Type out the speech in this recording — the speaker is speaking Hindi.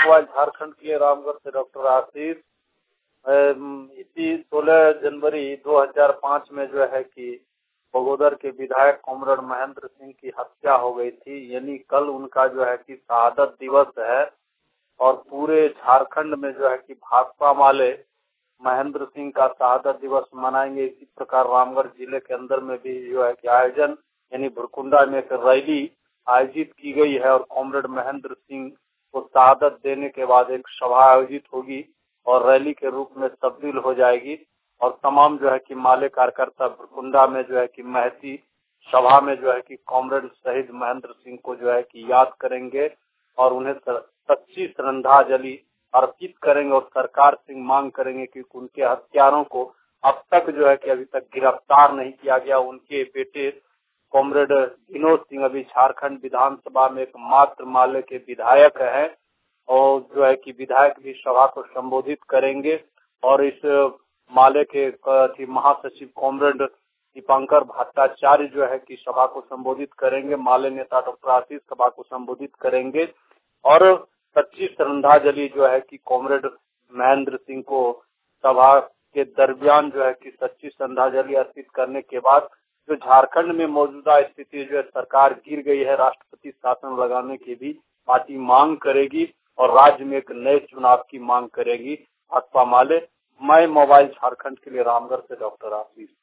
मोबाइल झारखंड के लिए रामगढ़ से डॉक्टर आशीष। इसी 16 जनवरी 2005 में जो है कि बगोदर के विधायक कॉमरेड महेंद्र सिंह की हत्या हो गई थी, यानी कल उनका जो है कि शहादत दिवस है और पूरे झारखंड में जो है कि भाकपा वाले महेंद्र सिंह का शहादत दिवस मनाएंगे। इसी प्रकार रामगढ़ जिले के अंदर में भी जो है कि आयोजन यानी भुरकुंडा में एक रैली आयोजित की गई है और कॉमरेड महेंद्र सिंह को शहादत देने के बाद एक सभा आयोजित होगी और रैली के रूप में तब्दील हो जाएगी और तमाम जो है कि माले कार्यकर्ता भुरकुंडा में जो है कि महती सभा में जो है कि कॉमरेड शहीद महेंद्र सिंह को जो है कि याद करेंगे और उन्हें सच्ची श्रद्धांजलि अर्पित करेंगे और सरकार से मांग करेंगे कि उनके हत्यारों को अब तक जो है कि अभी तक गिरफ्तार नहीं किया गया। उनके बेटे कॉमरेड विनोद सिंह अभी झारखंड विधानसभा में एकमात्र माले के विधायक हैं और जो है कि विधायक भी सभा को संबोधित करेंगे और इस माले के महासचिव कॉमरेड दीपांकर भट्टाचार्य जो है कि सभा को संबोधित करेंगे। माले नेता डॉक्टर आशीष सभा को संबोधित करेंगे और सच्ची श्रद्धांजलि जो है कि कॉमरेड महेंद्र सिंह को सभा के दरमियान जो है कि सच्ची श्रद्धांजलि अर्पित करने के बाद जो झारखंड में मौजूदा स्थिति जो है सरकार गिर गई है, राष्ट्रपति शासन लगाने की भी पार्टी मांग करेगी और राज्य में एक नए चुनाव की मांग करेगी भाकपा माले। मैं मोबाइल झारखंड के लिए रामगढ़ से डॉक्टर आशीष।